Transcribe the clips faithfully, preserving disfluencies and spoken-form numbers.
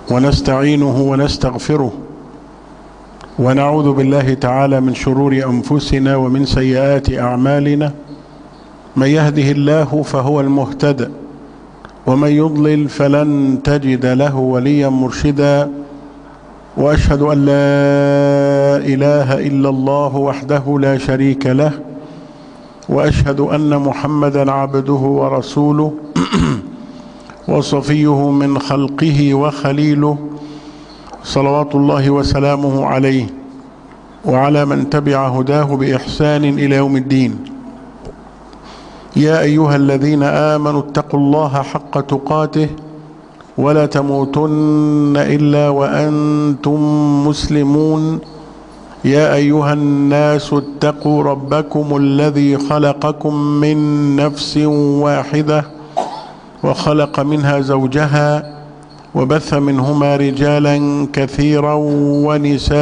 ونستعينه ونستغفره ونعوذ بالله تعالى من شرور أنفسنا ومن سيئات أعمالنا. من يهده الله فهو المهتد ومن يضلل فلن تجد له وليا مرشدا، وأشهد أن لا إله إلا الله وحده لا شريك له، وأشهد أن محمدا عبده ورسوله وصفيه من خلقه وخليله، صلوات الله وسلامه عليه وعلى من تبع هداه بإحسان إلى يوم الدين. يا أيها الذين آمنوا اتقوا الله حق تقاته ولا تموتن إلا وأنتم مسلمون. يا أيها الناس اتقوا ربكم الذي خلقكم من نفس واحدة وخلق منها زوجها وبث منهما رجالا كثيرا ونساء،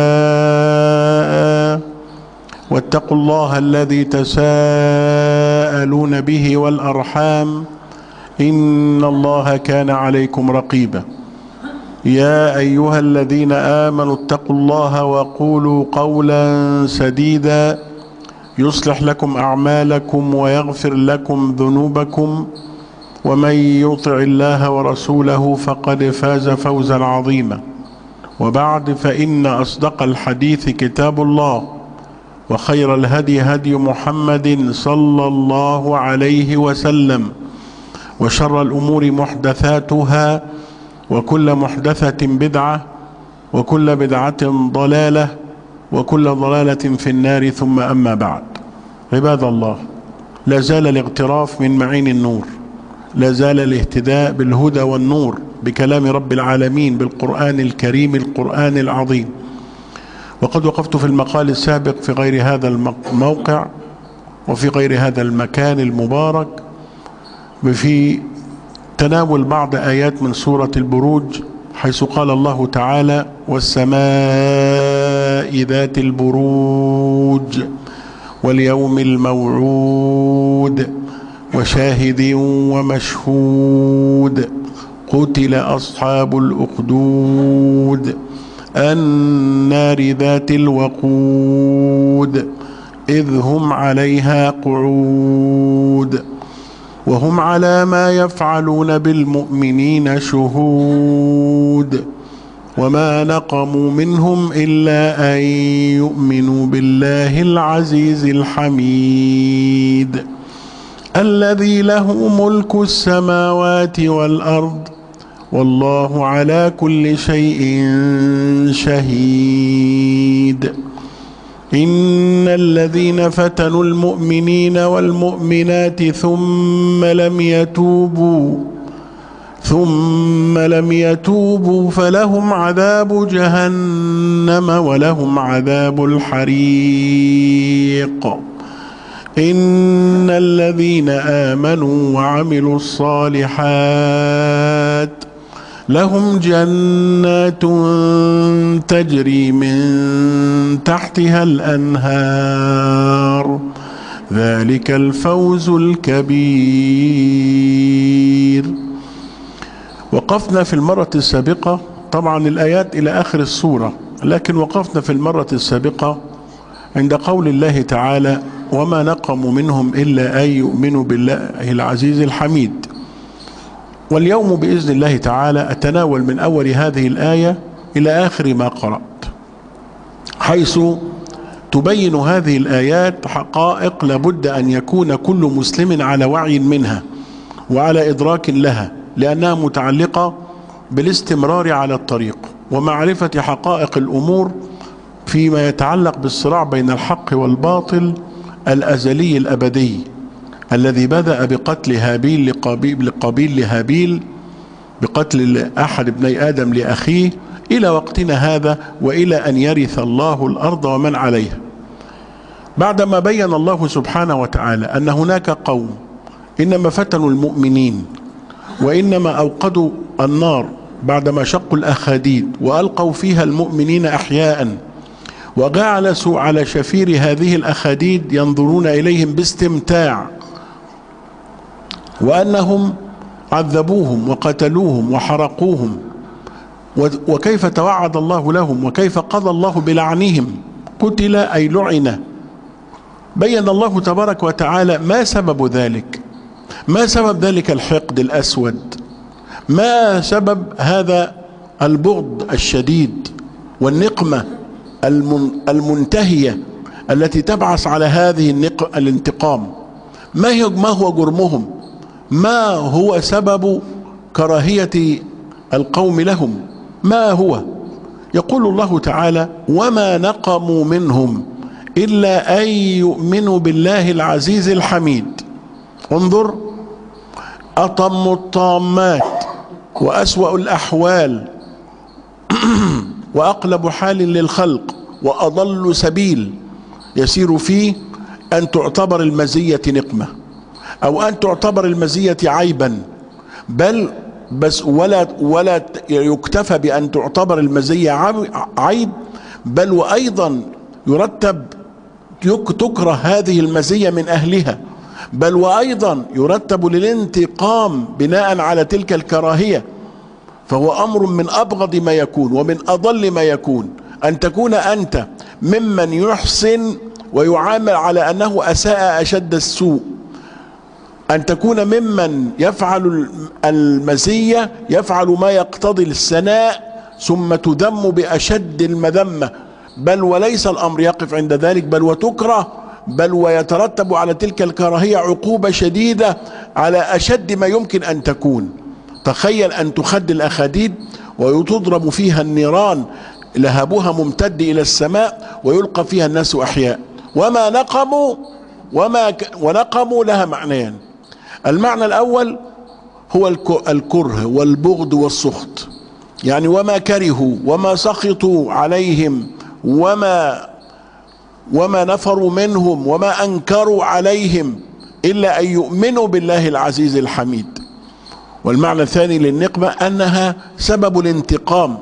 واتقوا الله الذي تساءلون به والأرحام إن الله كان عليكم رقيبا. يا أيها الذين آمنوا اتقوا الله وقولوا قولا سديدا يصلح لكم أعمالكم ويغفر لكم ذنوبكم، ومن يطع الله ورسوله فقد فاز فوزا عظيما. وبعد، فإن أصدق الحديث كتاب الله، وخير الهدي هدي محمد صلى الله عليه وسلم، وشر الأمور محدثاتها، وكل محدثة بدعة، وكل بدعة ضلالة، وكل ضلالة في النار. ثم أما بعد، عباد الله، لا زال الاغتراف من معين النور، لا زال الاهتداء بالهدى والنور بكلام رب العالمين بالقرآن الكريم القرآن العظيم. وقد وقفت في المقال السابق في غير هذا الموقع وفي غير هذا المكان المبارك في تناول بعض آيات من سورة البروج، حيث قال الله تعالى: والسماء ذات البروج واليوم الموعود وشاهد ومشهود قتل أصحاب الأخدود النار ذات الوقود إذ هم عليها قعود وهم على ما يفعلون بالمؤمنين شهود وما نقموا منهم إلا أن يؤمنوا بالله العزيز الحميد الذي له ملك السماوات والأرض والله على كل شيء شهيد. إن الذين فتنوا المؤمنين والمؤمنات ثم لم يتوبوا ثم لم يتوبوا فلهم عذاب جهنم ولهم عذاب الحريق. إن الذين آمنوا وعملوا الصالحات لهم جنات تجري من تحتها الأنهار ذلك الفوز الكبير. وقفنا في المرة السابقة، طبعا الآيات إلى آخر السورة، لكن وقفنا في المرة السابقة عند قول الله تعالى: وما نقموا منهم إلا أن يؤمنوا بالله العزيز الحميد. واليوم بإذن الله تعالى أتناول من أول هذه الآية إلى آخر ما قرأت، حيث تبين هذه الآيات حقائق لابد أن يكون كل مسلم على وعي منها وعلى إدراك لها، لأنها متعلقة بالاستمرار على الطريق ومعرفة حقائق الأمور فيما يتعلق بالصراع بين الحق والباطل الأزلي الأبدي الذي بدأ بقتل هابيل لقابيل, لقابيل لهابيل، بقتل أحد ابني آدم لأخيه، إلى وقتنا هذا، وإلى أن يرث الله الأرض ومن عليها. بعدما بين الله سبحانه وتعالى أن هناك قوم إنما فتنوا المؤمنين وإنما أوقدوا النار بعدما شقوا الأخاديد وألقوا فيها المؤمنين أحياء، وجلسوا على شفير هذه الأخاديد ينظرون إليهم باستمتاع، وأنهم عذبوهم وقتلوهم وحرقوهم وكيف توعد الله لهم وكيف قضى الله بلعنهم. قتل أي لعن. بين الله تبارك وتعالى ما سبب ذلك، ما سبب ذلك الحقد الأسود، ما سبب هذا البغض الشديد والنقمة المنتهية التي تبعث على هذه الانتقام. ما هي ما هو جرمهم؟ ما هو سبب كراهية القوم لهم؟ ما هو؟ يقول الله تعالى: وما نقموا منهم إلا أن يؤمنوا بالله العزيز الحميد. انظر، أطم الطامات وأسوأ الأحوال وأقلب حال للخلق وأضل سبيل يسير فيه أن تعتبر المزية نقمة أو أن تعتبر المزية عيبا، بل بس ولا ولا يكتفى بأن تعتبر المزية عيب، بل وأيضا يرتب تكره هذه المزية من أهلها، بل وأيضا يرتب للانتقام بناء على تلك الكراهية. فهو أمر من أبغض ما يكون ومن أضل ما يكون أن تكون أنت ممن يحسن ويعامل على أنه أساء أشد السوء، أن تكون ممن يفعل المزية يفعل ما يقتضي الثناء ثم تذم بأشد المذمة، بل وليس الأمر يقف عند ذلك، بل وتكره، بل ويترتب على تلك الكراهية عقوبة شديدة على أشد ما يمكن أن تكون. تخيل أن تخد الأخاديد وتضرب فيها النيران لهبها ممتد إلى السماء ويلقى فيها الناس أحياء. وما نقموا وما ك... ونقموا لها معنيان. المعنى الأول هو الكره والبغض والسخط، يعني وما كرهوا وما سخطوا عليهم وما وما نفروا منهم وما أنكروا عليهم إلا أن يؤمنوا بالله العزيز الحميد. والمعنى الثاني للنقمة أنها سبب الانتقام،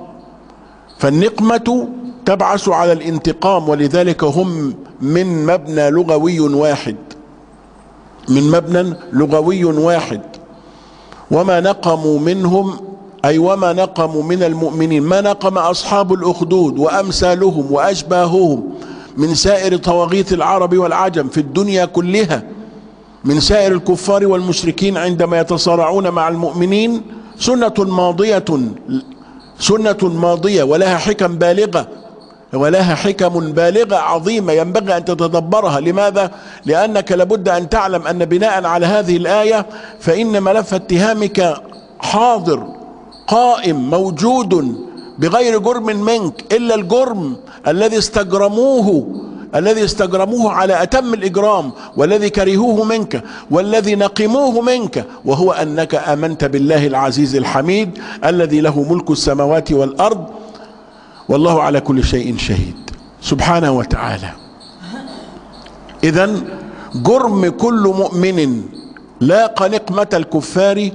فالنقمة تبعث على الانتقام، ولذلك هم من مبنى لغوي واحد، من مبنى لغوي واحد. وما نقموا منهم أي وما نقموا من المؤمنين، ما نقم أصحاب الأخدود وأمثالهم وأشباههم من سائر طواغيت العرب والعجم في الدنيا كلها، من سائر الكفار والمشركين عندما يتصارعون مع المؤمنين، سنة ماضية سنة ماضية ولها حكم بالغة ولها حكم بالغة عظيمة ينبغي أن تتدبرها. لماذا؟ لأنك لابد أن تعلم أن بناء على هذه الآية فإن ملف اتهامك حاضر قائم موجود بغير جرم منك إلا الجرم الذي استجرموه الذي استجرموه على أتم الإجرام، والذي كرهوه منك، والذي نقموه منك، وهو أنك آمنت بالله العزيز الحميد الذي له ملك السماوات والأرض والله على كل شيء شهيد سبحانه وتعالى. إذن جرم كل مؤمن لاقى نقمة الكفار،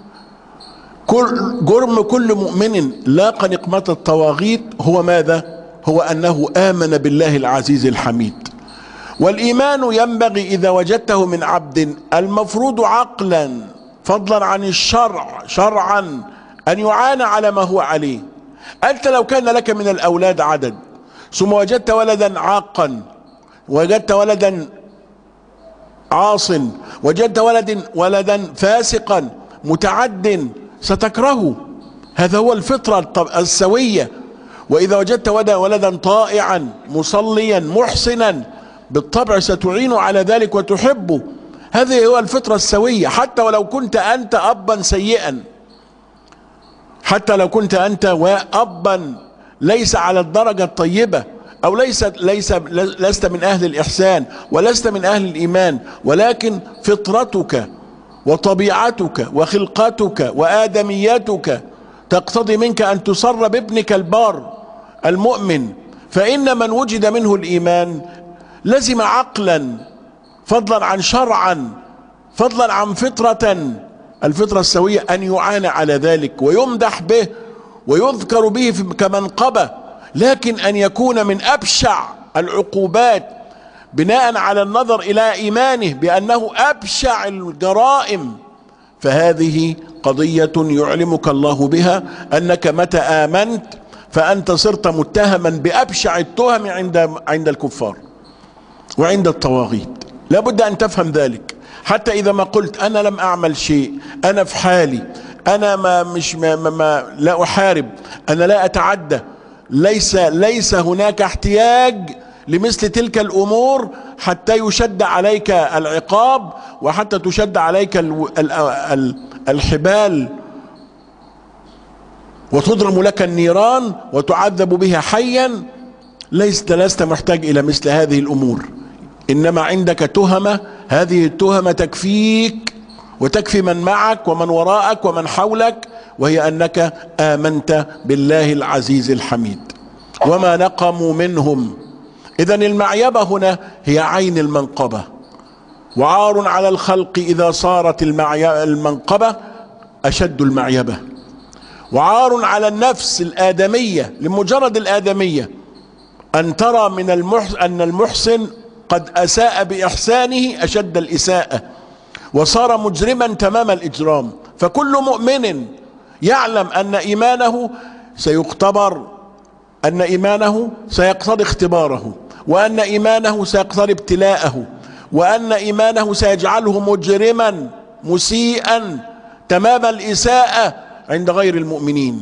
كل جرم كل مؤمن لاقى نقمة الطواغيت هو ماذا؟ هو أنه آمن بالله العزيز الحميد. والإيمان ينبغي إذا وجدته من عبد المفروض عقلا فضلا عن الشرع شرعا أن يعان على ما هو عليه. أنت لو كان لك من الأولاد عدد ثم وجدت ولدا عاقا، وجدت ولدا عاص، وجدت ولد ولدا فاسقا متعد، ستكرهه، هذا هو الفطرة السوية. وإذا وجدت ولدا طائعا مصليا محسنا بالطبع ستعين على ذلك وتحبه، هذه هو الفطرة السوية. حتى ولو كنت أنت أبا سيئا، حتى لو كنت أنت وأبا ليس على الدرجة الطيبة، أو ليس ليس لست من أهل الإحسان ولست من أهل الإيمان، ولكن فطرتك وطبيعتك وخلقتك وآدميتك تقتضي منك أن تصر بابنك البار المؤمن. فإن من وجد منه الإيمان لزم عقلا فضلا عن شرعا فضلا عن فطرة، الفطرة السوية، أن يعان على ذلك ويمدح به ويذكر به كمنقبة، لكن أن يكون من أبشع العقوبات بناء على النظر إلى إيمانه بأنه أبشع الجرائم فهذه قضية يعلمك الله بها أنك متى آمنت فأنت صرت متهما بأبشع التهم عند عند الكفار وعند الطواغيت. لابد أن تفهم ذلك. حتى إذا ما قلت أنا لم أعمل شيء، أنا في حالي، أنا ما مش ما ما ما لا أحارب، أنا لا أتعدى، ليس ليس هناك احتياج لمثل تلك الأمور حتى يشد عليك العقاب وحتى تشد عليك الحبال وتضرم لك النيران وتعذب بها حيا. لست لست محتاج إلى مثل هذه الأمور، إنما عندك تهمة، هذه التهمة تكفيك وتكفي من معك ومن وراءك ومن حولك، وهي أنك آمنت بالله العزيز الحميد. وما نقموا منهم. إذن المعيبة هنا هي عين المنقبة، وعار على الخلق إذا صارت المنقبة أشد المعيبة، وعار على النفس الآدمية لمجرد الآدمية أن ترى من المحسن أن المحسن قد أساء بإحسانه أشد الإساءة وصار مجرما تمام الإجرام. فكل مؤمن يعلم أن إيمانه سيختبر، أن إيمانه سيقتضي اختباره، وأن إيمانه سيقتضي ابتلاءه، وأن إيمانه سيجعله مجرما مسيئا تمام الإساءة عند غير المؤمنين.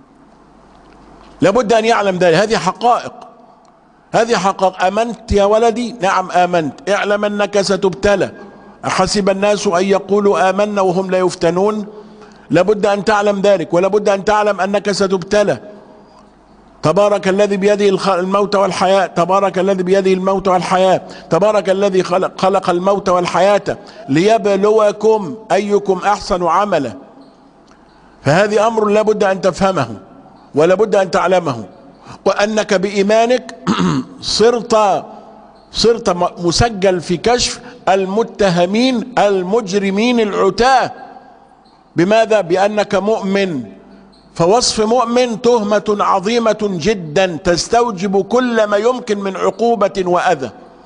لابد أن يعلم ذلك. هذه حقائق، هذه حقائق. آمنت يا ولدي؟ نعم آمنت. اعلم أنك ستبتلى. أحسب الناس أن يقولوا آمنا وهم لا يفتنون؟ لابد أن تعلم ذلك، ولابد أن تعلم أنك ستبتلى. تبارك الذي بيده الموت والحياة، تبارك الذي بيده الموت والحياة، تبارك الذي خلق, خلق الموت والحياة ليبلوكم أيكم أحسن عملا. فهذه أمر لابد أن تفهمه ولابد أن تعلمه، وأنك بإيمانك صرت صرت مسجل في كشف المتهمين المجرمين العتاة. بماذا؟ بأنك مؤمن. فوصف مؤمن تهمة عظيمة جدا تستوجب كل ما يمكن من عقوبة وأذى.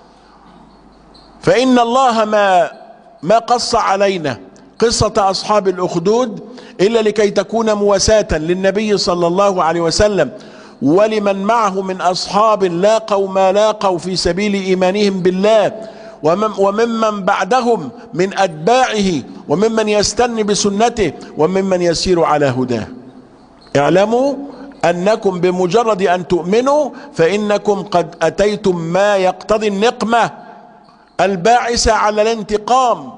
فإن الله ما ما قص علينا قصة أصحاب الأخدود إلا لكي تكون مواساة للنبي صلى الله عليه وسلم ولمن معه من أصحاب لاقوا ما لاقوا في سبيل إيمانهم بالله، وممن بعدهم من أتباعه وممن يستني بسنته وممن يسير على هداه. اعلموا أنكم بمجرد أن تؤمنوا فإنكم قد أتيتم ما يقتضي النقمة الباعثة على الانتقام.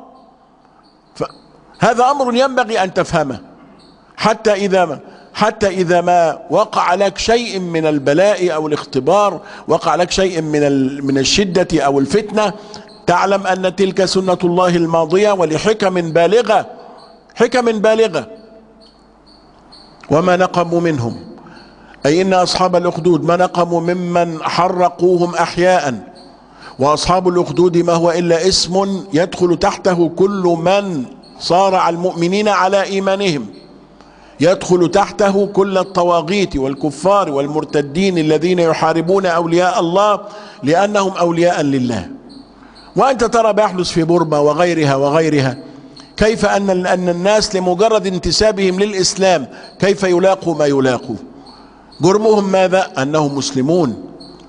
هذا أمر ينبغي أن تفهمه. حتى إذا ما حتى إذا ما وقع لك شيء من البلاء أو الاختبار، وقع لك شيء من من الشدة أو الفتنة، تعلم أن تلك سنة الله الماضية ولحكم بالغة، حكم بالغة. وما نقموا منهم، أي إن أصحاب الأخدود ما نقموا ممن حرقوهم أحياء. وأصحاب الأخدود ما هو إلا اسم يدخل تحته كل من صارع المؤمنين على إيمانهم، يدخل تحته كل الطواغيت والكفار والمرتدين الذين يحاربون أولياء الله لأنهم أولياء لله. وأنت ترى ما يحدث في بورما وغيرها وغيرها، كيف أن أن الناس لمجرد انتسابهم للإسلام كيف يلاقوا ما يلاقوا. جرمهم ماذا؟ أنهم مسلمون.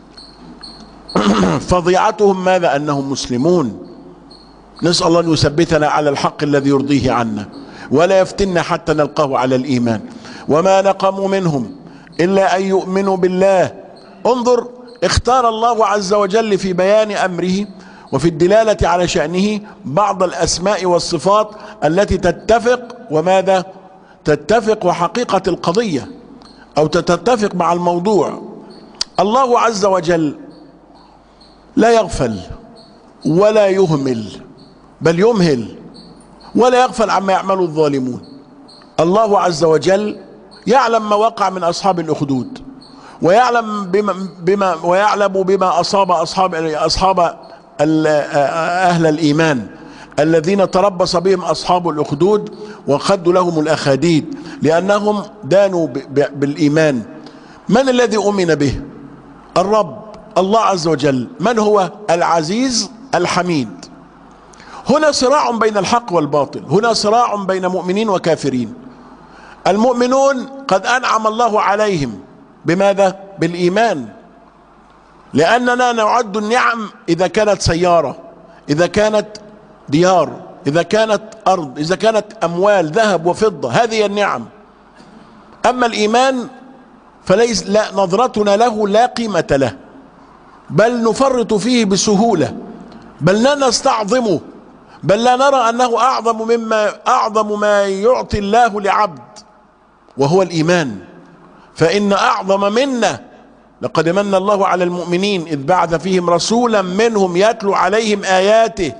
فضيعتهم ماذا؟ أنهم مسلمون. نسأل الله أن يثبتنا على الحق الذي يرضيه عنا ولا يفتنا حتى نلقاه على الإيمان. وما نقموا منهم إلا أن يؤمنوا بالله. انظر، اختار الله عز وجل في بيان أمره وفي الدلالة على شأنه بعض الأسماء والصفات التي تتفق وماذا؟ تتفق وحقيقة القضية أو تتفق مع الموضوع. الله عز وجل لا يغفل ولا يهمل، بل يمهل ولا يغفل عما يعمل الظالمون. الله عز وجل يعلم ما وقع من أصحاب الأخدود، ويعلم بما, بما ويعلم بما أصاب أصحاب أصحاب أهل الإيمان الذين تربص بهم أصحاب الأخدود وخدوا لهم الأخاديد لأنهم دانوا بالإيمان. من الذي أؤمن به؟ الرب الله عز وجل. من هو؟ العزيز الحميد. هنا صراع بين الحق والباطل، هنا صراع بين مؤمنين وكافرين. المؤمنون قد أنعم الله عليهم بماذا؟ بالإيمان، لأننا نعد النعم إذا كانت سيارة، إذا كانت ديار، إذا كانت أرض، إذا كانت أموال ذهب وفضة، هذه النعم. أما الإيمان فليس لا نظرتنا له لا قيمة له، بل نفرط فيه بسهولة، بل لا نستعظمه، بل لا نرى أنه أعظم مما أعظم ما يعطي الله لعبد، وهو الإيمان. فإن أعظم منا لقد من الله على المؤمنين إذ بعث فيهم رسولا منهم يتلو عليهم آياته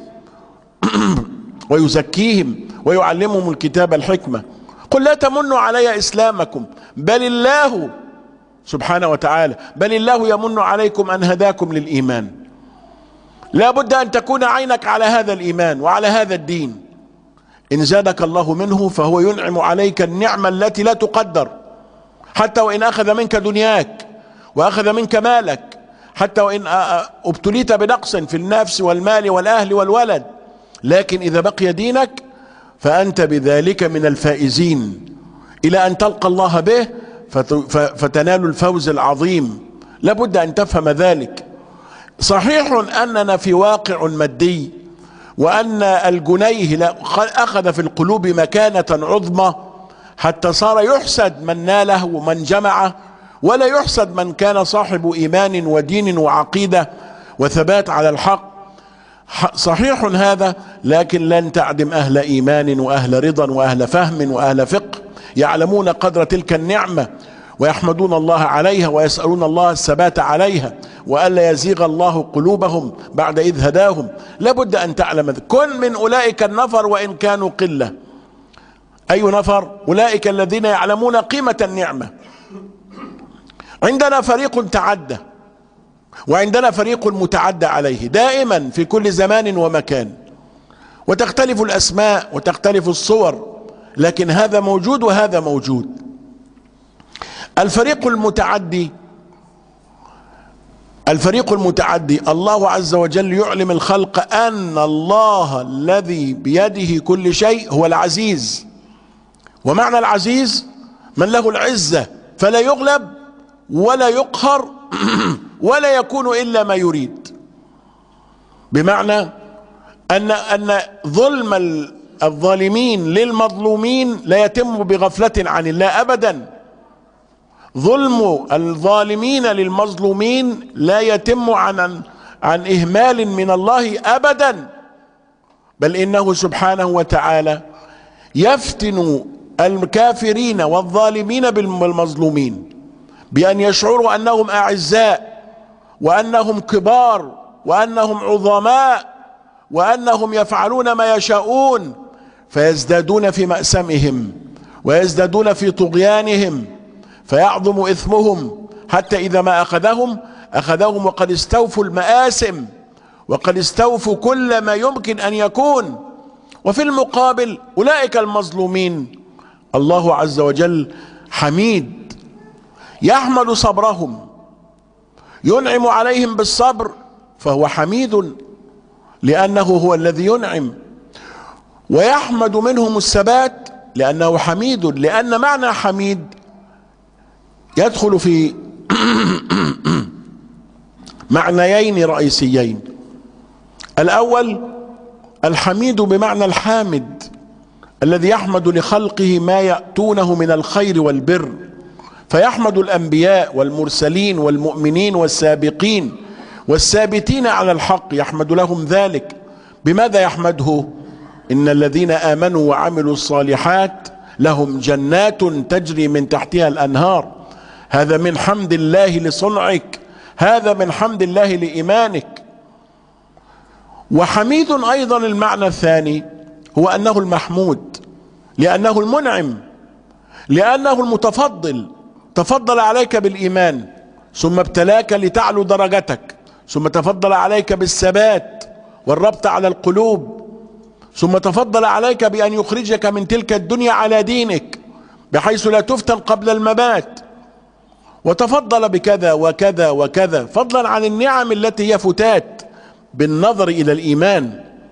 ويزكيهم ويعلمهم الكتاب الحكمة. قل لا تمنوا علي إسلامكم بل الله سبحانه وتعالى بل الله يمن عليكم أن هداكم للإيمان. لا بد أن تكون عينك على هذا الإيمان وعلى هذا الدين. إن زادك الله منه فهو ينعم عليك النعمة التي لا تقدر، حتى وإن أخذ منك دنياك وأخذ منك مالك، حتى وإن ابتليت بنقص في النفس والمال والأهل والولد، لكن إذا بقي دينك فأنت بذلك من الفائزين إلى أن تلقى الله به فتنال الفوز العظيم. لابد أن تفهم ذلك. صحيح أننا في واقع مادي، وأن الجنيه أخذ في القلوب مكانة عظمى، حتى صار يحسد من ناله ومن جمعه، ولا يحسد من كان صاحب إيمان ودين وعقيدة وثبات على الحق. صحيح هذا، لكن لن تعدم أهل إيمان وأهل رضا وأهل فهم وأهل فقه يعلمون قدر تلك النعمة ويحمدون الله عليها ويسألون الله الثبات عليها وألا يزيغ الله قلوبهم بعد إذ هداهم. لابد أن تعلم كن من أولئك النفر وإن كانوا قلة. أي نفر؟ أولئك الذين يعلمون قيمة النعمة. عندنا فريق تعدى وعندنا فريق متعدى عليه دائما في كل زمان ومكان، وتختلف الأسماء وتختلف الصور، لكن هذا موجود وهذا موجود. الفريق المتعدي الفريق المتعدي الله عز وجل يعلم الخلق أن الله الذي بيده كل شيء هو العزيز. ومعنى العزيز من له العزة فلا يغلب ولا يقهر ولا يكون إلا ما يريد. بمعنى أن أن ظلم الظالمين للمظلومين لا يتم بغفلة عن الله أبدا. ظلم الظالمين للمظلومين لا يتم عن عن إهمال من الله أبدا، بل إنه سبحانه وتعالى يفتن الكافرين والظالمين بالمظلومين بأن يشعروا أنهم أعزاء وأنهم كبار وأنهم عظماء وأنهم يفعلون ما يشاءون، فيزدادون في مأسمهم ويزدادون في طغيانهم، فيعظم إثمهم حتى إذا ما أخذهم أخذهم وقد استوفوا المآسم وقد استوفوا كل ما يمكن أن يكون. وفي المقابل أولئك المظلومين الله عز وجل حميد يحمد صبرهم، ينعم عليهم بالصبر فهو حميد لأنه هو الذي ينعم، ويحمد منهم الثبات لأنه حميد، لأن معنى حميد يدخل في معنيين رئيسيين. الأول الحميد بمعنى الحامد الذي يحمد لخلقه ما يأتونه من الخير والبر، فيحمد الأنبياء والمرسلين والمؤمنين والسابقين والثابتين على الحق، يحمد لهم ذلك. بماذا يحمده؟ إن الذين آمنوا وعملوا الصالحات لهم جنات تجري من تحتها الأنهار. هذا من حمد الله لصنعك، هذا من حمد الله لإيمانك. وحميد أيضا المعنى الثاني هو أنه المحمود، لأنه المنعم، لأنه المتفضل، تفضل عليك بالإيمان ثم ابتلاك لتعلو درجتك، ثم تفضل عليك بالثبات والربط على القلوب، ثم تفضل عليك بأن يخرجك من تلك الدنيا على دينك بحيث لا تفتن قبل الممات، وتفضل بكذا وكذا وكذا، فضلا عن النعم التي هي فتات بالنظر إلى الإيمان.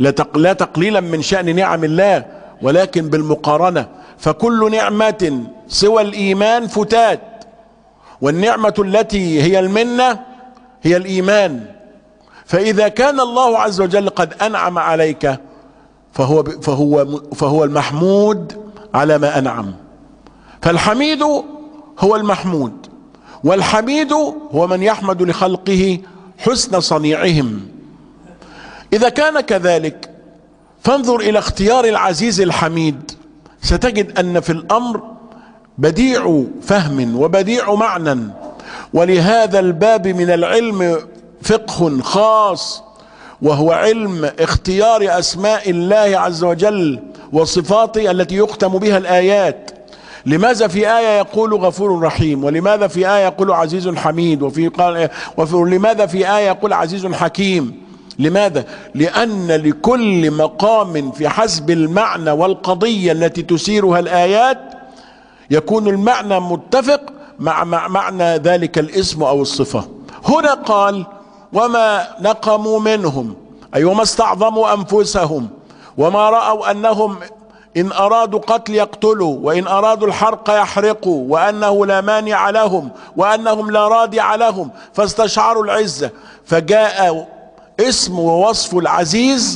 لا تقليلا من شأن نعم الله، ولكن بالمقارنة، فكل نعمة سوى الإيمان فتات، والنعمة التي هي المنة هي الإيمان. فإذا كان الله عز وجل قد أنعم عليك فهو فهو فهو المحمود على ما أنعم. فالحميد هو المحمود، والحميد هو من يحمد لخلقه حسن صنيعهم. إذا كان كذلك فانظر إلى اختيار العزيز الحميد، ستجد أن في الأمر بديع فهم وبديع معنى. ولهذا الباب من العلم فقه خاص، وهو علم اختيار أسماء الله عز وجل وصفاته التي يختم بها الآيات. لماذا في آية يقول غفور رحيم، ولماذا في آية يقول عزيز حميد، وفي قال ولماذا في آية يقول عزيز حكيم؟ لماذا؟ لأن لكل مقام في حسب المعنى والقضية التي تسيرها الآيات يكون المعنى متفق مع معنى ذلك الاسم أو الصفة. هنا قال وما نقموا منهم، أي وما استعظموا أنفسهم، وما رأوا أنهم إن أرادوا قتل يقتلوا، وإن أرادوا الحرق يحرقوا، وأنه لا مانع لهم، وأنهم لا رادع لهم، فاستشعروا العزة. فجاء اسم ووصف العزيز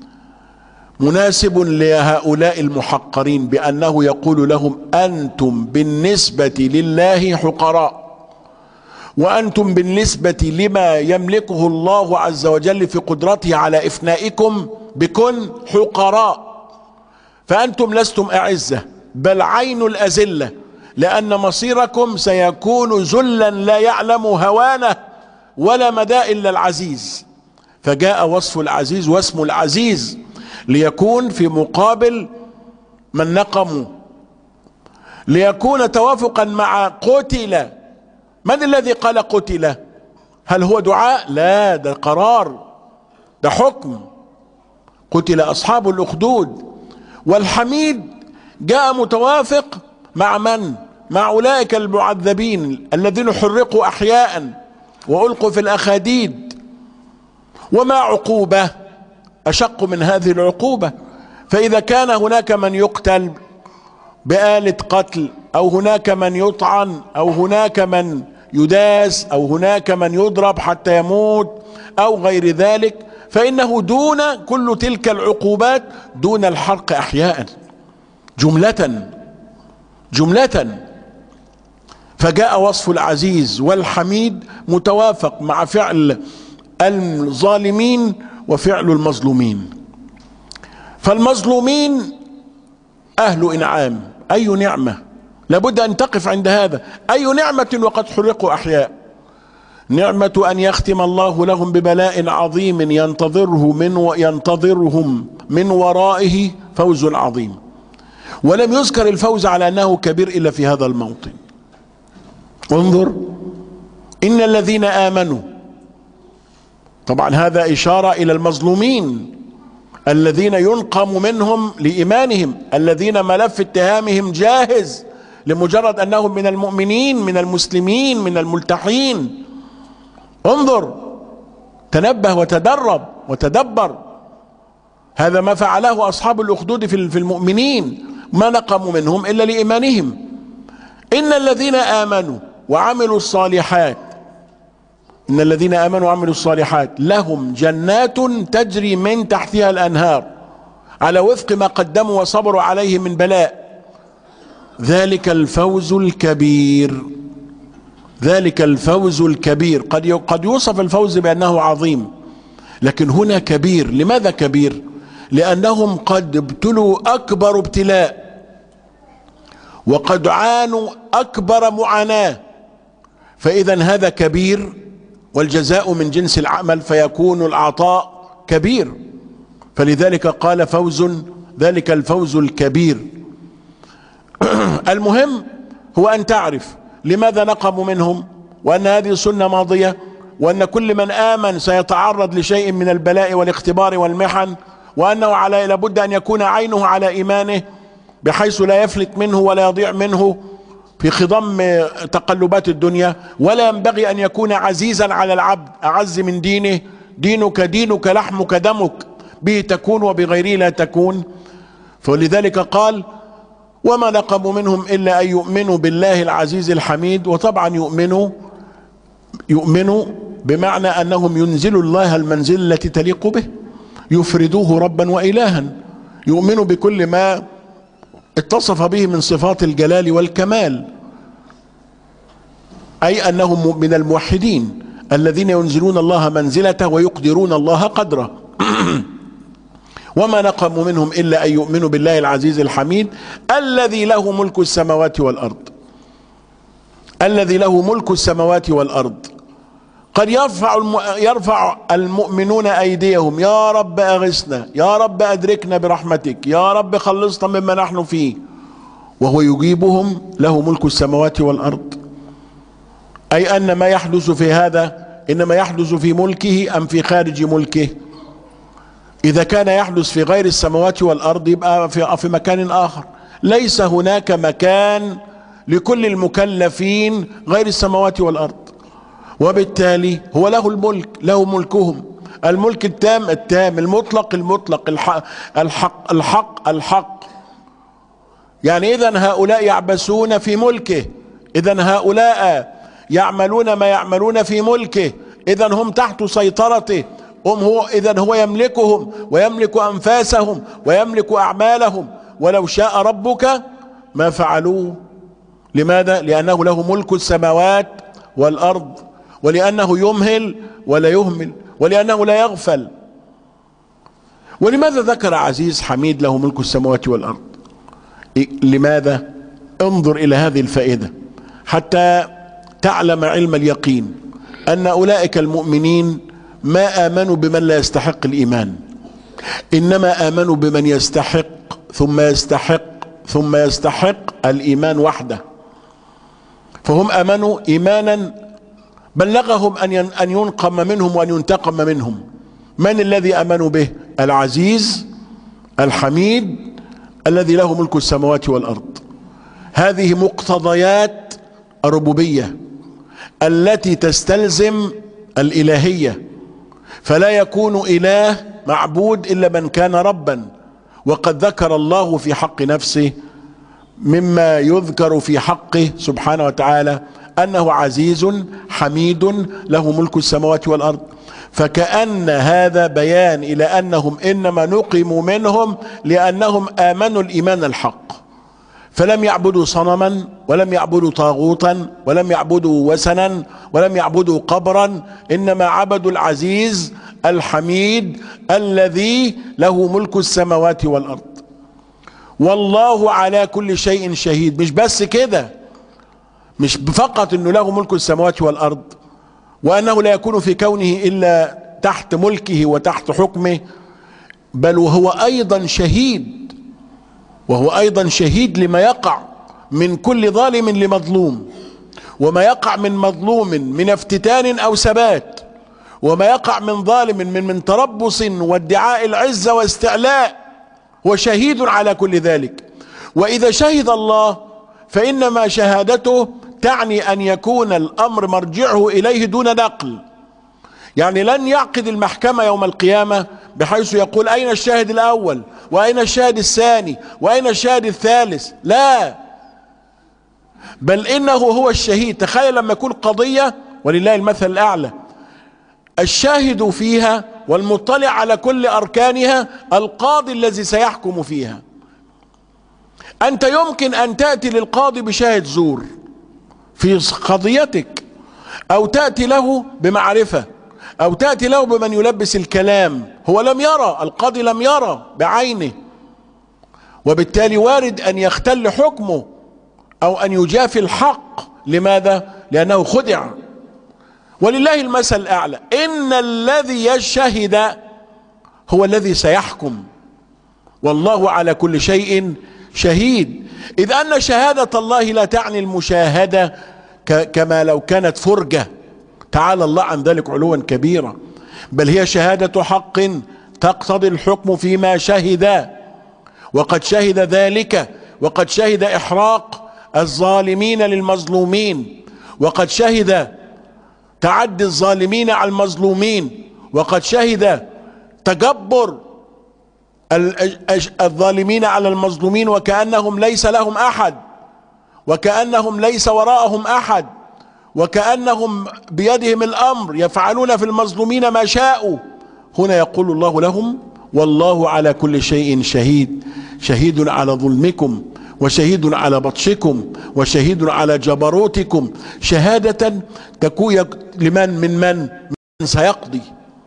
مناسب لهؤلاء المحقرين، بأنه يقول لهم أنتم بالنسبة لله حقراء، وأنتم بالنسبة لما يملكه الله عز وجل في قدرته على إفنائكم بكن حقراء. فأنتم لستم أعزة بل عين الأذلة، لأن مصيركم سيكون ذلا لا يعلم هوانه ولا مدى إلا العزيز. فجاء وصف العزيز واسم العزيز ليكون في مقابل من نقموا، ليكون توافقا مع قتل. من الذي قال قتل؟ هل هو دعاء؟ لا، ده قرار، ده حكم. قتل أصحاب الأخدود. والحميد جاء متوافق مع من؟ مع أولئك المعذبين الذين حرقوا أحياء وألقوا في الأخاديد. وما عقوبة أشق من هذه العقوبة؟ فإذا كان هناك من يقتل بآلة قتل، أو هناك من يطعن، أو هناك من يداس، أو هناك من يضرب حتى يموت، أو غير ذلك، فإنه دون كل تلك العقوبات، دون الحرق أحياء جملة جملة. فجاء وصف العزيز والحميد متوافق مع فعل الظالمين وفعل المظلومين. فالمظلومين أهل إنعام، أي نعمة، لابد أن تقف عند هذا. أي نعمة وقد حرقوا أحياء؟ نعمة أن يختم الله لهم ببلاء عظيم ينتظره من ينتظرهم من ورائه فوز عظيم. ولم يذكر الفوز على أنه كبير إلا في هذا الموطن. انظر، إن الذين آمنوا، طبعا هذا إشارة إلى المظلومين الذين ينقم منهم لإيمانهم، الذين ملف اتهامهم جاهز لمجرد أنهم من المؤمنين من المسلمين من الملتحين. انظر، تنبه وتدرب وتدبر. هذا ما فعله أصحاب الأخدود في المؤمنين، ما نقموا منهم إلا لإيمانهم. إن الذين آمنوا وعملوا الصالحات، إن الذين آمنوا وعملوا الصالحات لهم جنات تجري من تحتها الأنهار على وفق ما قدموا وصبروا عليه من بلاء. ذلك الفوز الكبير، ذلك الفوز الكبير. قد قد يوصف الفوز بأنه عظيم، لكن هنا كبير. لماذا كبير؟ لأنهم قد ابتلوا أكبر ابتلاء، وقد عانوا أكبر معاناة، فإذا هذا كبير، والجزاء من جنس العمل، فيكون العطاء كبير. فلذلك قال فوز، ذلك الفوز الكبير. المهم هو أن تعرف لماذا نقموا منهم، وأن هذه سنة ماضية، وأن كل من آمن سيتعرض لشيء من البلاء والاختبار والمحن، وأنه على لابد أن يكون عينه على إيمانه بحيث لا يفلت منه ولا يضيع منه في خضم تقلبات الدنيا. ولا ينبغي أن يكون عزيزا على العبد، أعز من دينه. دينك دينك لحمك دمك، به تكون وبغيره لا تكون. فلذلك قال وما نقموا منهم إلا أن يؤمنوا بالله العزيز الحميد. وطبعا يؤمنوا يؤمنوا بمعنى أنهم ينزلوا الله المنزل التي تليق به، يفردوه ربا وإلها، يؤمنوا بكل ما اتصف به من صفات الجلال والكمال، أي أنهم من الموحدين الذين ينزلون الله منزلته ويقدرون الله قدره. وما نقموا منهم إلا أن يؤمنوا بالله العزيز الحميد الذي له ملك السماوات والأرض. الذي له ملك السماوات والأرض. قد يرفع الم... يرفع المؤمنون أيديهم يا رب أغثنا، يا رب أدركنا برحمتك، يا رب خلصنا مما نحن فيه، وهو يجيبهم له ملك السماوات والأرض، أي أن ما يحدث في هذا إنما يحدث في ملكه أم في خارج ملكه. إذا كان يحدث في غير السماوات والأرض يبقى في, في مكان آخر. ليس هناك مكان لكل المكلفين غير السماوات والأرض، وبالتالي هو له الملك، له ملكهم، الملك التام التام، المطلق المطلق، الحق الحق الحق, الحق. يعني إذن هؤلاء يعبثون في ملكه، إذن هؤلاء يعملون ما يعملون في ملكه، إذن هم تحت سيطرته، هم هو إذن هو يملكهم ويملك أنفاسهم ويملك أعمالهم، ولو شاء ربك ما فعلوه. لماذا؟ لأنه له ملك السماوات والأرض، ولأنه يمهل ولا يهمل، ولأنه لا يغفل. ولماذا ذكر عزيز حميد له ملك السماوات والأرض؟ لماذا؟ انظر إلى هذه الفائدة حتى تعلم علم اليقين أن أولئك المؤمنين ما آمنوا بمن لا يستحق الإيمان، إنما آمنوا بمن يستحق ثم يستحق ثم يستحق الإيمان وحده. فهم آمنوا إيمانا بلغهم أن ينقم منهم وأن ينتقم منهم. من الذي آمنوا به؟ العزيز الحميد الذي له ملك السماوات والأرض. هذه مقتضيات الربوبية التي تستلزم الإلهية، فلا يكون إله معبود إلا من كان ربا. وقد ذكر الله في حق نفسه مما يذكر في حقه سبحانه وتعالى أنه عزيز حميد له ملك السماوات والأرض. فكأن هذا بيان إلى أنهم إنما نقموا منهم لأنهم آمنوا الإيمان الحق، فلم يعبدوا صنما ولم يعبدوا طاغوتا ولم يعبدوا وثنا ولم يعبدوا قبرا، إنما عبدوا العزيز الحميد الذي له ملك السماوات والأرض. والله على كل شيء شهيد. مش بس كده، مش فقط انه له ملك السماوات والأرض وأنه لا يكون في كونه إلا تحت ملكه وتحت حكمه، بل وهو أيضا شهيد، وهو أيضا شهيد لما يقع من كل ظالم لمظلوم، وما يقع من مظلوم من افتتان أو ثبات، وما يقع من ظالم من من تربص وادعاء العزة واستعلاء، هو شهيد على كل ذلك. وإذا شهد الله فإنما شهادته تعني أن يكون الأمر مرجعه إليه دون نقل. يعني لن يعقد المحكمة يوم القيامة بحيث يقول أين الشاهد الأول وأين الشاهد الثاني وأين الشاهد الثالث، لا، بل إنه هو الشهيد. تخيل لما يكون قضية ولله المثل الأعلى الشاهد فيها والمطلع على كل أركانها القاضي الذي سيحكم فيها. أنت يمكن أن تأتي للقاضي بشاهد زور في قضيتك، أو تأتي له بمعرفة، أو تأتي له بمن يلبس الكلام، هو لم يرى، القاضي لم يرى بعينه، وبالتالي وارد أن يختل حكمه أو أن يجافي الحق. لماذا؟ لأنه خدع. ولله المثل الأعلى، إن الذي يشهد هو الذي سيحكم، والله على كل شيء شهيد. إذ أن شهادة الله لا تعني المشاهدة كما لو كانت فرجة، تعالى الله عن ذلك علوا كبيرا، بل هي شهادة حق تقتضي الحكم فيما شهد. وقد شهد ذلك، وقد شهد إحراق الظالمين للمظلومين، وقد شهد تعدي الظالمين على المظلومين، وقد شهد تجبر الظالمين على المظلومين وكأنهم ليس لهم أحد، وكأنهم ليس وراءهم أحد، وكأنهم بيدهم الأمر يفعلون في المظلومين ما شاءوا. هنا يقول الله لهم: والله على كل شيء شهيد، شهيد على ظلمكم، وشهيد على بطشكم، وشهيد على جبروتكم، شهادة تكون لمن من من من سيقضي،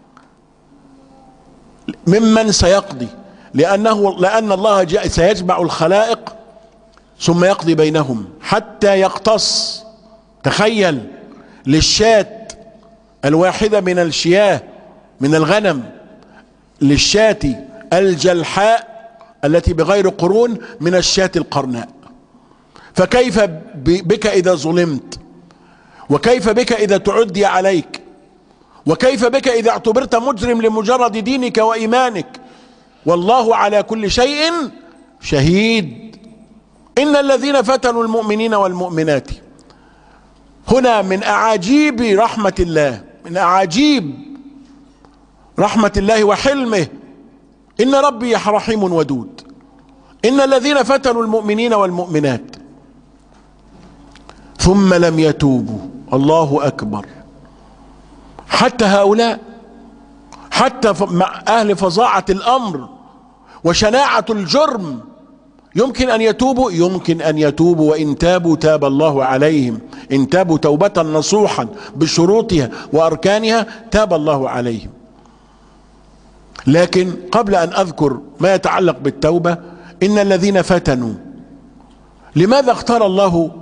ممن سيقضي، لأنه لأن الله جاء سيجمع الخلائق ثم يقضي بينهم حتى يقتص. تخيل للشاة الواحدة من الشياه من الغنم، للشاة الجلحاء التي بغير قرون من الشاة القرناء. فكيف بك إذا ظلمت؟ وكيف بك إذا تعدي عليك؟ وكيف بك إذا اعتبرت مجرم لمجرد دينك وإيمانك؟ والله على كل شيء شهيد. إن الذين فتنوا المؤمنين والمؤمنات، هنا من أعاجيب رحمة الله، من أعاجيب رحمة الله وحلمه. إن ربي رحيم ودود. إن الذين فتنوا المؤمنين والمؤمنات ثم لم يتوبوا، الله أكبر، حتى هؤلاء، حتى مع أهل فظاعة الأمر وشناعة الجرم يمكن أن يتوبوا، يمكن أن يتوبوا، وإن تابوا تاب الله عليهم. إن تابوا توبة نصوحا بشروطها وأركانها تاب الله عليهم. لكن قبل أن أذكر ما يتعلق بالتوبة، إن الذين فتنوا، لماذا اختار الله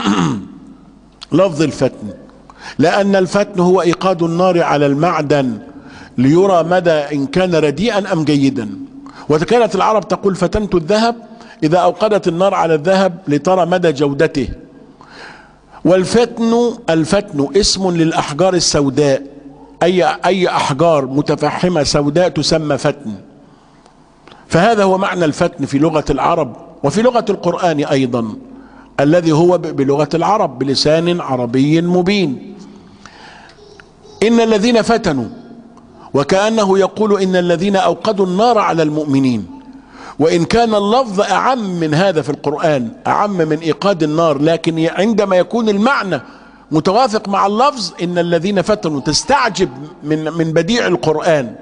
لفظ الفتن؟ لأن الفتن هو إيقاد النار على المعدن ليرى مدى إن كان رديئا أم جيدا. وكانت العرب تقول: فتنت الذهب، إذا أوقدت النار على الذهب لترى مدى جودته. والفتن، الفتن اسم للأحجار السوداء، أي أي أحجار متفحمة سوداء تسمى فتن. فهذا هو معنى الفتن في لغة العرب وفي لغة القرآن أيضا، الذي هو بلغة العرب بلسان عربي مبين. إن الذين فتنوا، وكأنه يقول إن الذين أوقدوا النار على المؤمنين. وإن كان اللفظ أعم من هذا في القرآن، أعم من إيقاد النار، لكن عندما يكون المعنى متوافق مع اللفظ إن الذين فتنوا تستعجب من من بديع القرآن.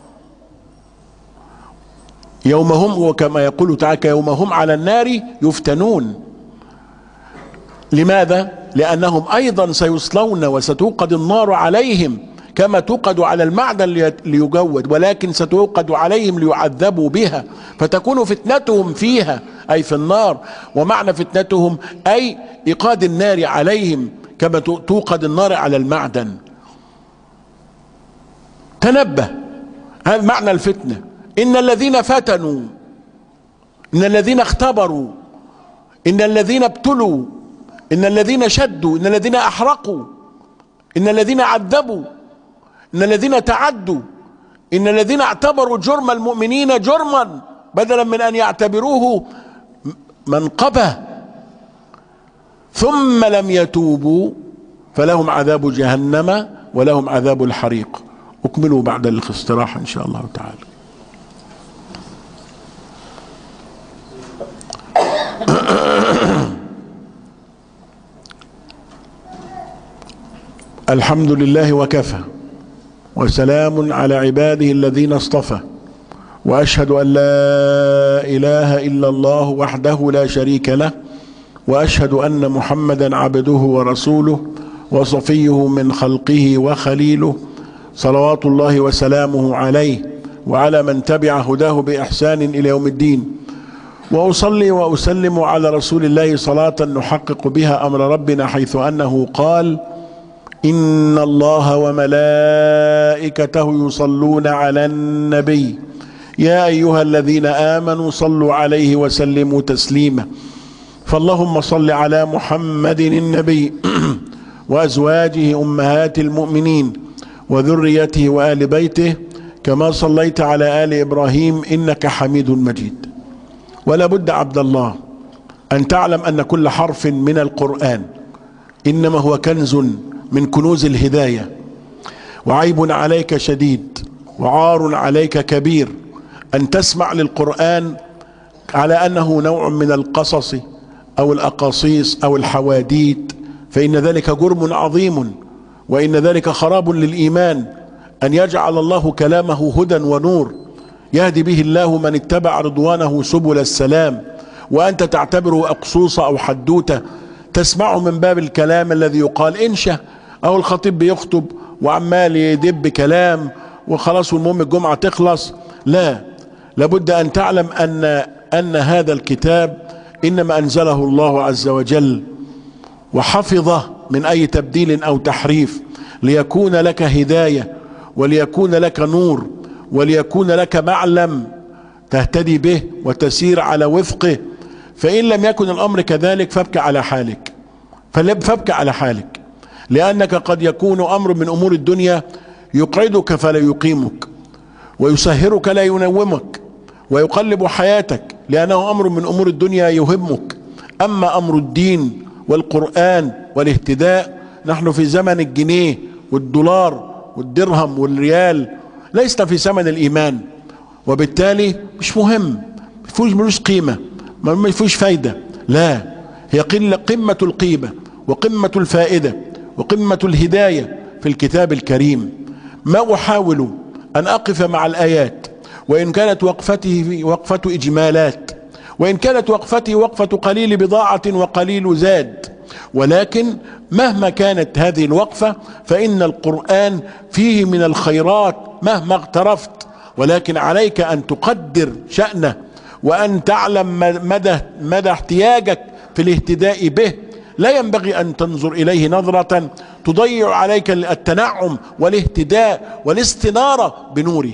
يوم هم، وكما يقول تعالى: يوم هم على النار يفتنون. لماذا؟ لأنهم أيضا سيصلون وستوقد النار عليهم كما توقد على المعدن ليجود، ولكن ستوقد عليهم ليعذبوا بها، فتكون فتنتهم فيها أي في النار. ومعنى فتنتهم أي إيقاد النار عليهم كما توقد النار على المعدن. تنبه، هذا معنى الفتنة. إن الذين فتنوا، إن الذين اختبروا، إن الذين ابتلوا، إن الذين شدوا، إن الذين أحرقوا، إن الذين عذبوا، إن الذين تعدوا، إن الذين اعتبروا جرم المؤمنين جرما بدلا من أن يعتبروه منقبة ثم لم يتوبوا فلهم عذاب جهنم ولهم عذاب الحريق. أكملوا بعد الاستراحة إن شاء الله تعالى. الحمد لله وكفى، وسلام على عباده الذين اصطفى، وأشهد أن لا إله إلا الله وحده لا شريك له، وأشهد أن محمدا عبده ورسوله وصفيه من خلقه وخليله، صلوات الله وسلامه عليه وعلى من تبع هداه بإحسان إلى يوم الدين. وأصلي وأسلم على رسول الله صلاة نحقق بها أمر ربنا، حيث أنه قال: إن الله وملائكته يصلون على النبي يا أيها الذين آمنوا صلوا عليه وسلموا تسليما. فاللهم صل على محمد النبي وأزواجه أمهات المؤمنين وذريته وآل بيته كما صليت على آل إبراهيم إنك حميد مجيد. ولا بد عبد الله أن تعلم أن كل حرف من القرآن إنما هو كنز من كنوز الهداية، وعيب عليك شديد وعار عليك كبير أن تسمع للقرآن على أنه نوع من القصص أو الأقاصيص أو الحواديت، فإن ذلك جرم عظيم، وإن ذلك خراب للإيمان. أن يجعل الله كلامه هدى ونور يهدي به الله من اتبع رضوانه سبل السلام، وأنت تعتبره أقصوصة أو حدوتة تسمعه من باب الكلام الذي يقال إنشا، أو الخطيب بيخطب وعمال يدب كلام وخلاص والمهم الجمعة تخلص. لا، لابد أن تعلم أن أن هذا الكتاب إنما أنزله الله عز وجل وحفظه من أي تبديل أو تحريف، ليكون لك هداية، وليكون لك نور، وليكون لك معلم تهتدي به وتسير على وفقه. فإن لم يكن الأمر كذلك فابك على حالك، فابك على حالك، لأنك قد يكون أمر من أمور الدنيا يقعدك فلا يقيمك، ويسهرك لا ينومك، ويقلب حياتك، لأنه أمر من أمور الدنيا يهمك. أما أمر الدين والقرآن والاهتداء، نحن في زمن الجنيه والدولار والدرهم والريال، ليس في زمن الإيمان، وبالتالي مش مهم، مفيش ملوش قيمة، ما فيش فايدة. لا، هي قمة القيمة وقمة الفائدة وقمة الهداية في الكتاب الكريم. ما أحاول أن أقف مع الآيات، وإن كانت وقفتي وقفة إجمالات، وإن كانت وقفتي وقفة قليل بضاعة وقليل زاد، ولكن مهما كانت هذه الوقفة فإن القرآن فيه من الخيرات مهما اغترفت، ولكن عليك أن تقدر شأنه، وأن تعلم مدى مدى احتياجك في الاهتداء به. لا ينبغي أن تنظر إليه نظرة تضيع عليك التنعم والاهتداء والاستنارة بنوره.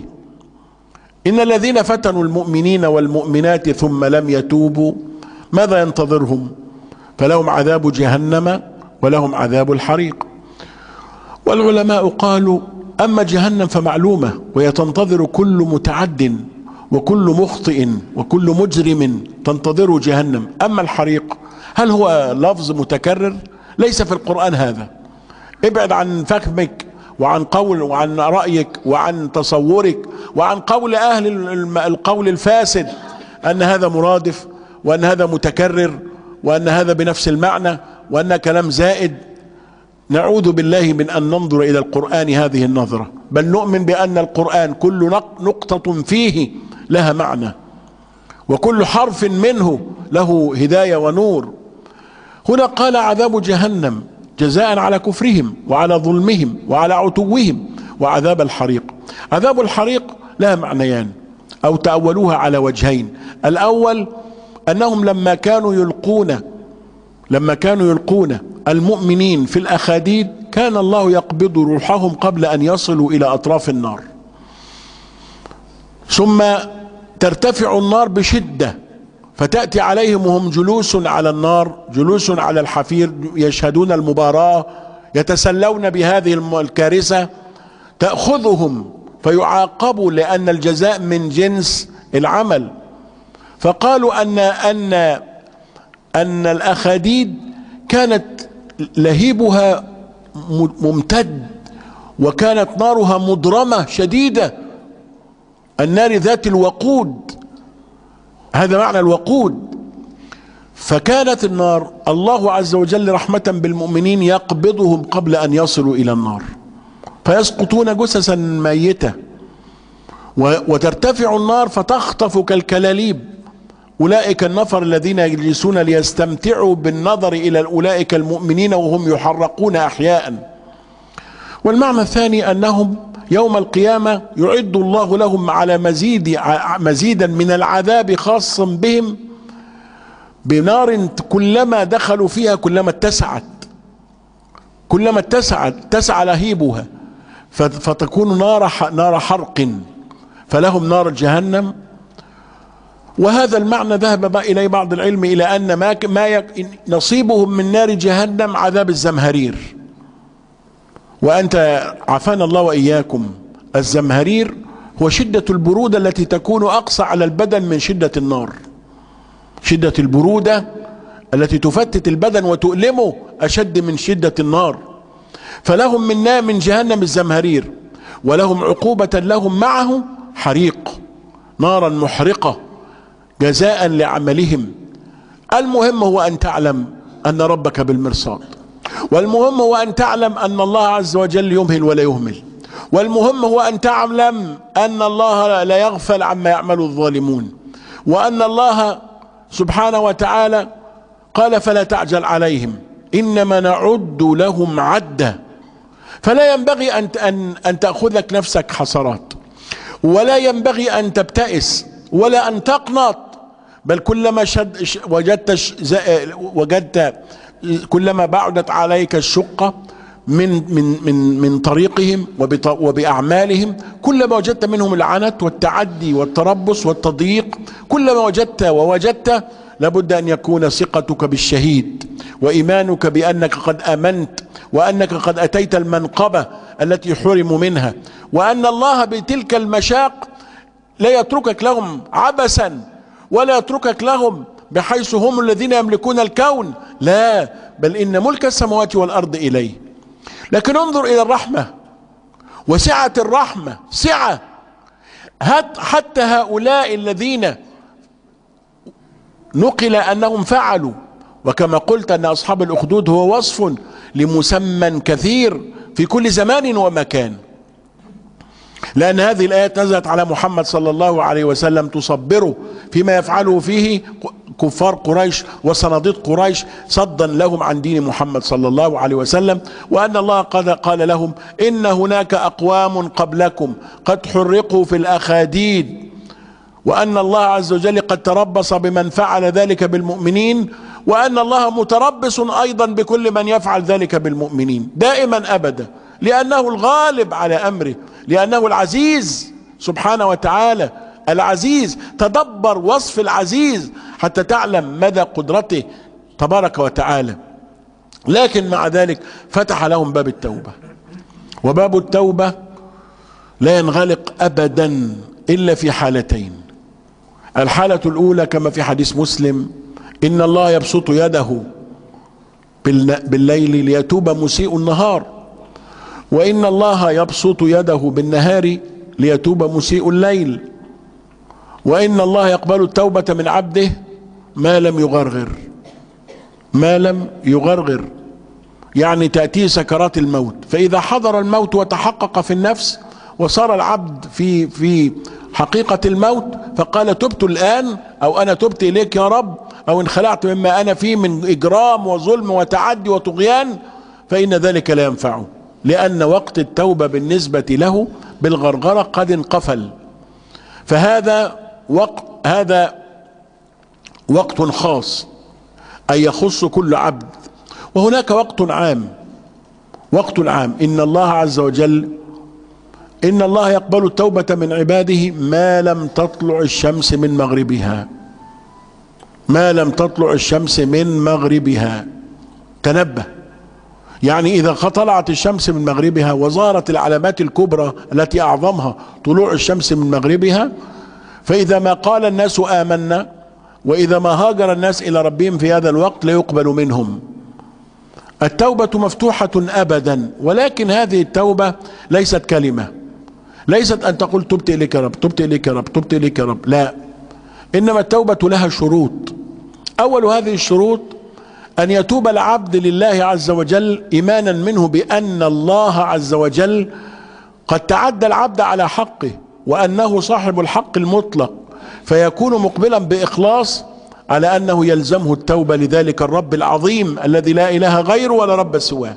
إن الذين فتنوا المؤمنين والمؤمنات ثم لم يتوبوا ماذا ينتظرهم؟ فلهم عذاب جهنم ولهم عذاب الحريق. والعلماء قالوا أما جهنم فمعلومة، وهي تنتظر كل متعد وكل مخطئ وكل مجرم تنتظر جهنم. أما الحريق هل هو لفظ متكرر؟ ليس في القرآن هذا. ابعد عن فهمك وعن قول وعن رأيك وعن تصورك وعن قول أهل القول الفاسد أن هذا مرادف، وأن هذا متكرر، وأن هذا بنفس المعنى، وأن كلام زائد. نعوذ بالله من أن ننظر إلى القرآن هذه النظرة، بل نؤمن بأن القرآن كل نقطة فيه لها معنى، وكل حرف منه له هداية ونور. هنا قال عذاب جهنم جزاء على كفرهم وعلى ظلمهم وعلى عتوهم، وعذاب الحريق. عذاب الحريق لها معنيان أو تأولوها على وجهين. الأول أنهم لما كانوا يلقون لما كانوا يلقون المؤمنين في الأخاديد كان الله يقبض روحهم قبل أن يصلوا إلى أطراف النار، ثم ترتفع النار بشدة فتأتي عليهم وهم جلوس على النار، جلوس على الحفير، يشهدون المباراة، يتسلون بهذه الكارثة، تأخذهم فيعاقبوا لأن الجزاء من جنس العمل. فقالوا أن أن أن الأخاديد كانت لهيبها ممتد، وكانت نارها مضرمة شديدة، النار ذات الوقود، هذا معنى الوقود. فكانت النار الله عز وجل رحمة بالمؤمنين يقبضهم قبل أن يصلوا إلى النار، فيسقطون جثثا ميتة، وترتفع النار فتخطف كالكلاليب أولئك النفر الذين يجلسون ليستمتعوا بالنظر إلى أولئك المؤمنين وهم يحرقون أحياء. والمعنى الثاني أنهم يوم القيامة يعد الله لهم على مزيد مزيدا من العذاب خاص بهم بنار كلما دخلوا فيها كلما اتسعت كلما اتسعت اتسع لهيبها، فتكون نار نار حرق، فلهم نار جهنم. وهذا المعنى ذهب إليه بعض العلم إلى أن ما ما نصيبهم من نار جهنم عذاب الزمهرير. وأنت عافانا الله وإياكم، الزمهرير هو شدة البرودة التي تكون أقصى على البدن من شدة النار، شدة البرودة التي تفتت البدن وتؤلمه أشد من شدة النار. فلهم من نار من جهنم الزمهرير، ولهم عقوبة لهم معه حريق، نارا محرقة جزاء لعملهم. المهم هو أن تعلم أن ربك بالمرصاد، والمهم هو أن تعلم أن الله عز وجل يمهل ولا يهمل، والمهم هو أن تعلم أن الله لا يغفل عما يعمل الظالمون، وأن الله سبحانه وتعالى قال فلا تعجل عليهم إنما نعد لهم عدا. فلا ينبغي أن أن أن تأخذك نفسك حسرات، ولا ينبغي أن تبتئس ولا أن تقنط، بل كلما شد وجدت وجدت كلما بعدت عليك الشقة من من من من طريقهم وبأعمالهم، كلما وجدت منهم العنت والتعدي والتربص والتضييق، كلما وجدت ووجدت لابد أن يكون ثقتك بالشهيد وإيمانك بأنك قد آمنت، وأنك قد أتيت المنقبة التي حرموا منها، وأن الله بتلك المشاق لا يتركك لهم عبثا، ولا يتركك لهم بحيث هم الذين يملكون الكون، لا، بل إن ملك السماوات والأرض إليه. لكن انظر إلى الرحمة وسعة الرحمة، سعة حتى هؤلاء الذين نقل أنهم فعلوا، وكما قلت أن أصحاب الأخدود هو وصف لمسمى كثير في كل زمان ومكان، لأن هذه الآيات نزلت على محمد صلى الله عليه وسلم تصبره فيما يفعله فيه كفار قريش وصناديد قريش صدا لهم عن دين محمد صلى الله عليه وسلم، وأن الله قد قال لهم إن هناك أقوام قبلكم قد حرقوا في الأخاديد، وأن الله عز وجل قد تربص بمن فعل ذلك بالمؤمنين، وأن الله متربص أيضا بكل من يفعل ذلك بالمؤمنين دائما أبدا، لأنه الغالب على أمره، لأنه العزيز سبحانه وتعالى. العزيز، تدبر وصف العزيز حتى تعلم مدى قدرته تبارك وتعالى. لكن مع ذلك فتح لهم باب التوبة، وباب التوبة لا ينغلق أبدا إلا في حالتين. الحالة الأولى كما في حديث مسلم إن الله يبسط يده بالليل ليتوب مسيء النهار، وإن الله يبسط يده بالنهار ليتوب مسيء الليل، وإن الله يقبل التوبة من عبده ما لم يغرغر، ما لم يغرغر يعني تأتيه سكرات الموت، فإذا حضر الموت وتحقق في النفس وصار العبد في في حقيقة الموت فقال تبت الآن، أو أنا تبت إليك يا رب، أو انخلعت مما أنا فيه من إجرام وظلم وتعدي وطغيان، فإن ذلك لا ينفعه، لأن وقت التوبة بالنسبة له بالغرغرة قد انقفل. فهذا وقت هذا وقت خاص أي يخص كل عبد. وهناك وقت عام، وقت عام إن الله عز وجل إن الله يقبل التوبة من عباده ما لم تطلع الشمس من مغربها، ما لم تطلع الشمس من مغربها. تنبه، يعني إذا طلعت الشمس من مغربها وظهرت العلامات الكبرى التي أعظمها طلوع الشمس من مغربها، فإذا ما قال الناس آمنا، وإذا ما هاجر الناس إلى ربهم في هذا الوقت لا يقبل منهم. التوبة مفتوحة أبدا، ولكن هذه التوبة ليست كلمة، ليست أن تقول تبت إليك يا رب، تبت إليك يا رب، تبت إليك يا رب، لا، إنما التوبة لها شروط. أول هذه الشروط أن يتوب العبد لله عز وجل إيمانا منه بأن الله عز وجل قد تعدى العبد على حقه، وأنه صاحب الحق المطلق، فيكون مقبلا بإخلاص على أنه يلزمه التوبة لذلك الرب العظيم الذي لا إله غيره ولا رب سواه.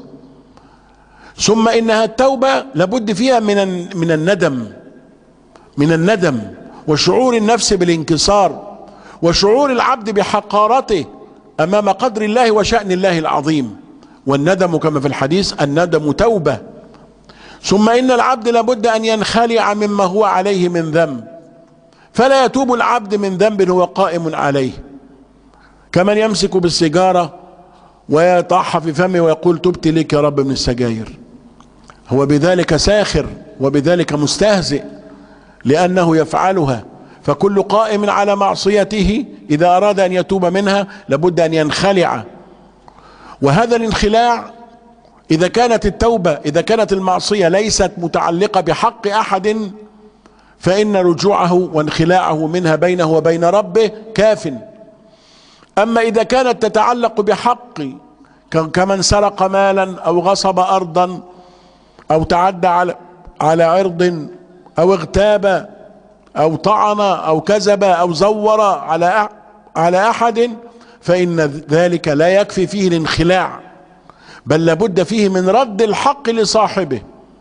ثم إنها التوبة لابد فيها من من الندم، من الندم وشعور النفس بالانكسار، وشعور العبد بحقارته أمام قدر الله وشأن الله العظيم. والندم كما في الحديث الندم توبة. ثم إن العبد لابد أن ينخلع مما هو عليه من ذنب، فلا يتوب العبد من ذنب هو قائم عليه، كمن يمسك بالسيجارة ويطعها في فمه ويقول تبت لك يا رب من السجاير، هو بذلك ساخر وبذلك مستهزئ لأنه يفعلها. فكل قائم على معصيته إذا أراد أن يتوب منها لابد أن ينخلع، وهذا الانخلاع إذا كانت التوبة إذا كانت المعصية ليست متعلقة بحق أحد فإن رجوعه وانخلاعه منها بينه وبين ربه كاف. أما إذا كانت تتعلق بحق كمن سرق مالا أو غصب أرضا أو تعدى على على عرض أو اغتاب أو طعن أو كذب أو زور على على أحد، فإن ذلك لا يكفي فيه الانخلاع، بل لابد فيه من رد الحق لصاحبه،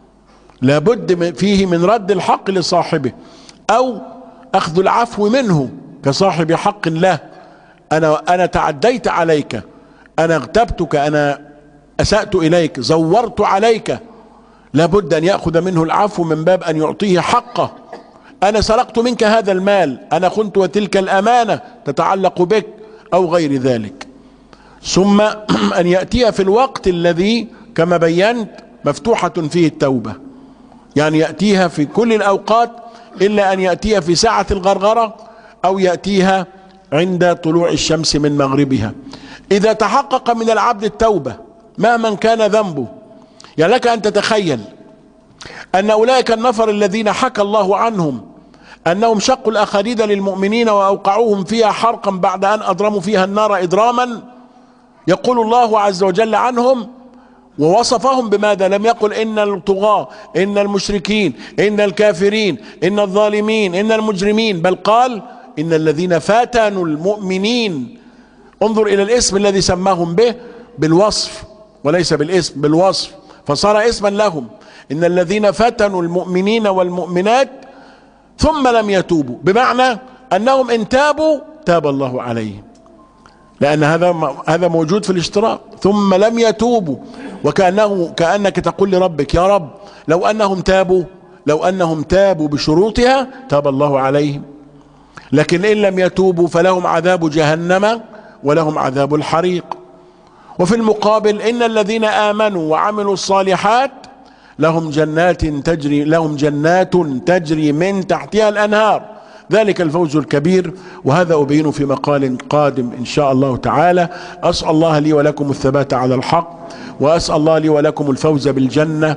لابد فيه من رد الحق لصاحبه أو أخذ العفو منه كصاحب حق له. أنا أنا تعديت عليك، أنا اغتبتك، أنا أسأت إليك، زورت عليك، لابد أن يأخذ منه العفو من باب أن يعطيه حقه. أنا سرقت منك هذا المال، أنا خنت وتلك الأمانة تتعلق بك أو غير ذلك. ثم أن يأتي في الوقت الذي كما بينت مفتوحة فيه التوبة، يعني يأتيها في كل الأوقات إلا أن يأتيها في ساعة الغرغرة أو يأتيها عند طلوع الشمس من مغربها. إذا تحقق من العبد التوبة مهما كان ذنبه، يعني لك أن تتخيل أن أولئك النفر الذين حكى الله عنهم أنهم شقوا الأخاديد للمؤمنين وأوقعوهم فيها حرقا بعد أن أضرموا فيها النار إضراما، يقول الله عز وجل عنهم ووصفهم بماذا؟ لم يقل إن الطغاة، إن المشركين، إن الكافرين، إن الظالمين، إن المجرمين، بل قال إن الذين فاتنوا المؤمنين. انظر إلى الاسم الذي سماهم به بالوصف وليس بالاسم، بالوصف، فصار اسما لهم. إن الذين فتنوا المؤمنين والمؤمنات ثم لم يتوبوا، بمعنى أنهم إن تابوا تاب الله عليهم، لأن هذا هذا موجود في الاشتراك. ثم لم يتوبوا، وكأنه كأنك تقول لربك يا رب لو أنهم تابوا، لو أنهم تابوا بشروطها تاب الله عليهم، لكن إن لم يتوبوا فلهم عذاب جهنم ولهم عذاب الحريق. وفي المقابل إن الذين آمنوا وعملوا الصالحات لهم جنات تجري لهم جنات تجري من تحتها الأنهار، ذلك الفوز الكبير. وهذا أبين في مقال قادم إن شاء الله تعالى. أسأل الله لي ولكم الثبات على الحق، وأسأل الله لي ولكم الفوز بالجنة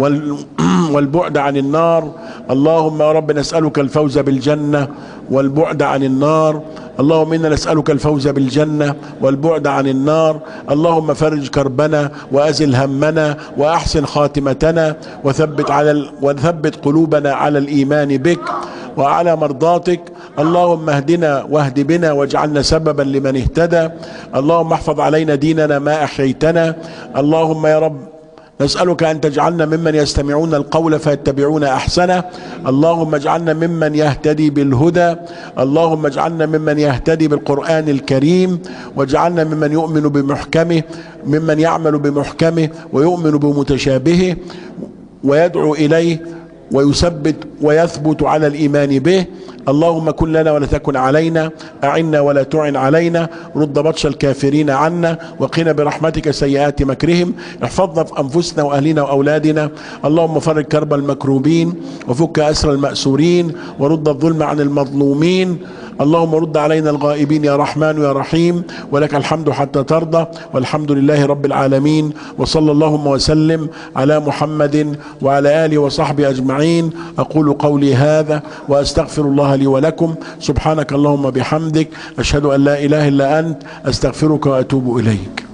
والبعد عن النار. اللهم يا رب نسألك الفوز بالجنة والبعد عن النار. اللهم إنا نسألك الفوز بالجنة والبعد عن النار. اللهم فرج كربنا وأزل همنا وأحسن خاتمتنا، وثبت على ال... وثبت قلوبنا على الإيمان بك وعلى مرضاتك. اللهم اهدنا واهد بنا واجعلنا سببا لمن اهتدى. اللهم احفظ علينا ديننا ما أحييتنا. اللهم يا رب نسألك أن تجعلنا ممن يستمعون القول فيتبعون أحسنه. اللهم اجعلنا ممن يهتدي بالهدى. اللهم اجعلنا ممن يهتدي بالقرآن الكريم، واجعلنا ممن يؤمن بمحكمه، ممن يعمل بمحكمه ويؤمن بمتشابهه ويدعو إليه ويثبت ويثبت على الإيمان به. اللهم كن لنا ولا تكن علينا، أعنا ولا تعن علينا، رد بطش الكافرين عنا، وقنا برحمتك سيئات مكرهم. احفظنا في أنفسنا وأهلنا وأولادنا. اللهم فرج كرب المكروبين وفك أسر المأسورين ورد الظلم عن المظلومين. اللهم رد علينا الغائبين يا رحمن يا رحيم، ولك الحمد حتى ترضى، والحمد لله رب العالمين. وصلى اللهم وسلم على محمد وعلى آله وصحبه أجمعين. أقول قولي هذا وأستغفر الله لي ولكم. سبحانك اللهم بحمدك، أشهد أن لا إله إلا أنت، أستغفرك وأتوب إليك.